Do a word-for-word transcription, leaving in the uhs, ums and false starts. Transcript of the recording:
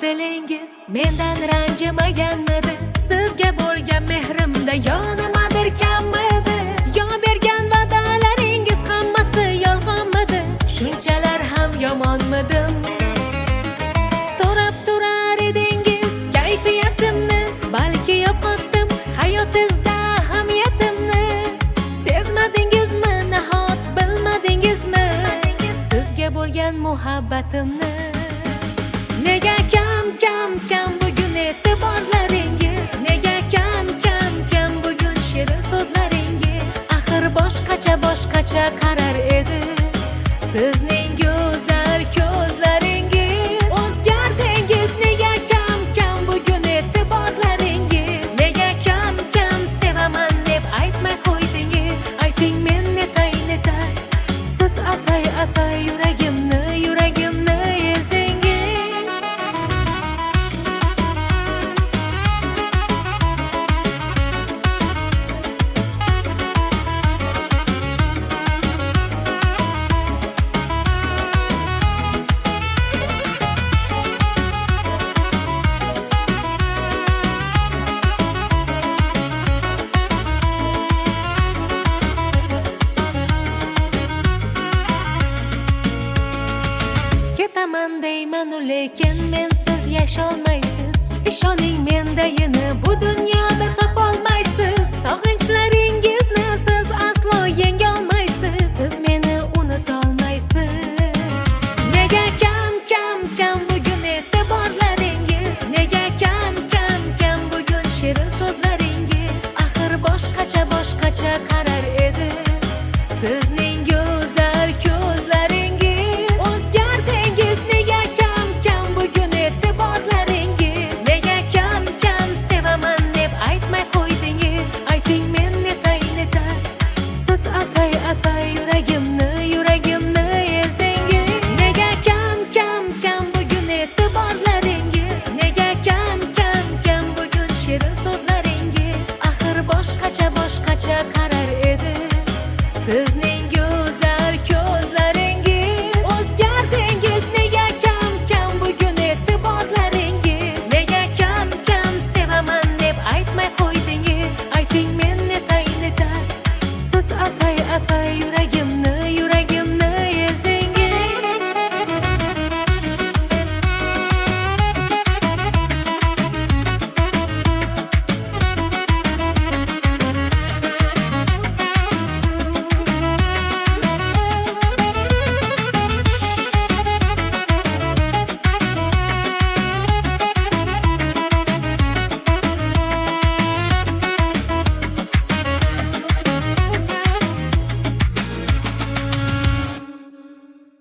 dilingiz mendan ranjimaganmidi? Sizga bo'lgan mehrimda yonimadir kammidi? Yo bergan va'dalaringiz hammasi yolg'onmidi? Shunchalar ham yomonmidim? So'rab turar edingiz kayfiyatimni, balki yo'qotdim hayotizda ahamiyatimni. Sezmadingizmi, nahot bilmadingizmi sizga bo'lgan muhabbatimni? Nega kam kam kam bugun e'tiborlaringiz? Nega kam kam kam bugun shirin so'zlaringiz? Axir boshqacha boshqacha qarar edi sizning go'zal ko'zlaringiz. O'zgardingiz, nega kam kam bugun e'tiborlaringiz? Nega kam kam sevaman deb aytmay qo'ydingiz? Ayting, men netay netay, siz atay atay yuragimni yuragimni ezdingiz. Ketaman deyman, lekin mensiz yasholmaysiz. Ishoning, mendayini bu dunyoda topolmaysiz. Sog'inchlaringizni siz aslo yengolmaysiz. Siz meni unutolmaysiz.